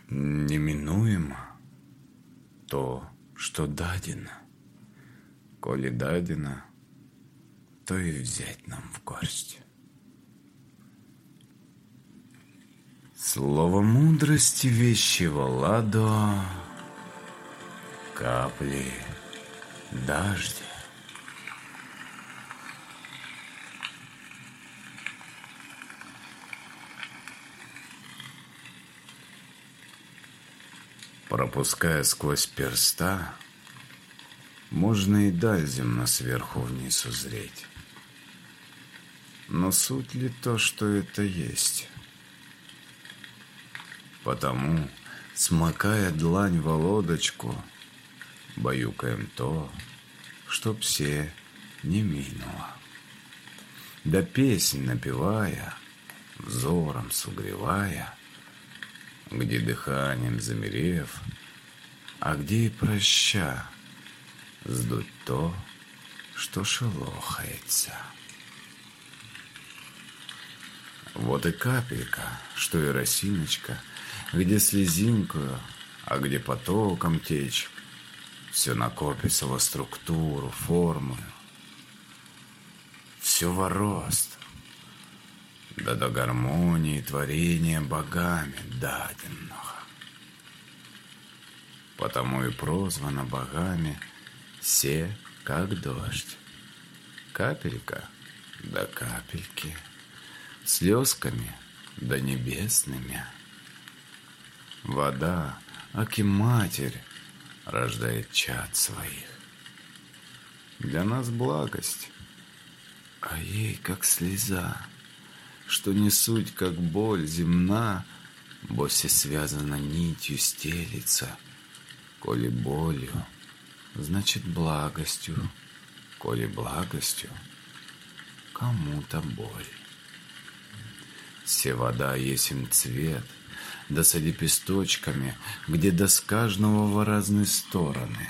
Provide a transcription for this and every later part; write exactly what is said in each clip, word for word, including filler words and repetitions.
Неминуемо то, что дадено. Коли дадено, то и взять нам в горсть. Слово мудрости вещего ладо, капли дождя. Пропуская сквозь перста, можно и даль земно сверху вниз узреть. Но суть ли то, что это есть? Потому, смыкая длань в лодочку, баюкаем то, чтоб все не минуло. Да песнь напевая, взором сугревая, где дыханием замерев, а где и проща, сдуть то, что шелохается. Вот и капелька, что и росиночка, где слезинкою, а где потоком течь, все накопится во структуру, форму, все во рост, да до гармонии творения богами даденного. Потому и прозвано богами все, как дождь, капелька да капельки, слезками да небесными. Вода, аки матерь, рождает чад своих. Для нас благость, а ей как слеза, что не суть, как боль земна, бо все связано нитью стелится. Коли болью, значит благостью, коли благостью, кому-то боль. Все вода есмь цвет, да с лепесточками, где да с каждого в разные стороны.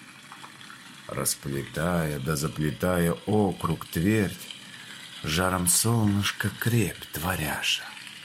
Расплетая да заплетая округ твердь, жаром солнышко крепь творяша.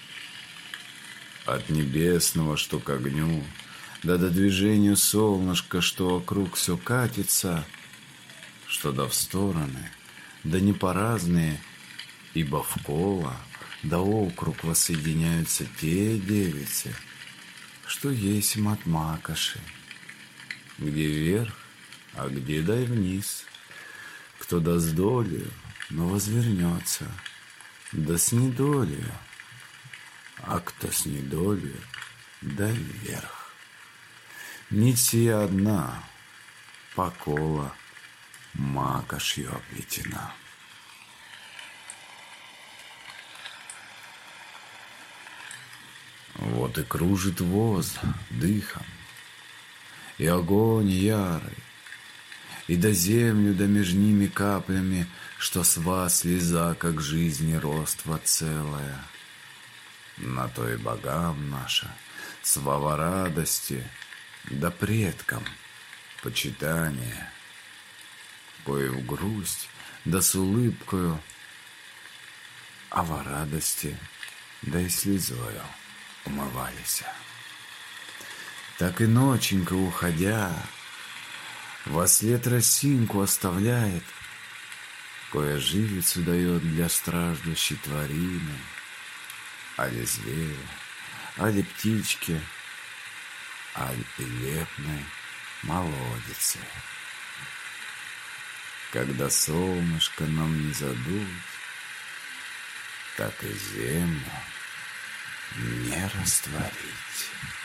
От небесного, что к огню, да до движению солнышка, что вокруг все катится, что да в стороны, да не по разные, ибо в коло, да округ воссоединяются те девицы, что есть им от макоши, где вверх, а где да и вниз, кто да с долею, но возвернется, да с недолею, а кто с недолею, да вверх. Нить сия одна, покола, макошью оплетена. Вот и кружит воздух дыхом, и огонь ярый, и до землю, да между ними каплями, что с вас слеза, как жизни роства целая. На то и богам наша, слава радости, да предкам почитание, кое в грусть, да с улыбкою, а во радости, да и слезою умывались. Так и ноченька, уходя, вослед росинку оставляет, кое живицу дает для страждущей тварины, али зверя, али птички, али пилепной молодицы. Когда солнышко нам не задуть, так и землю не растворить.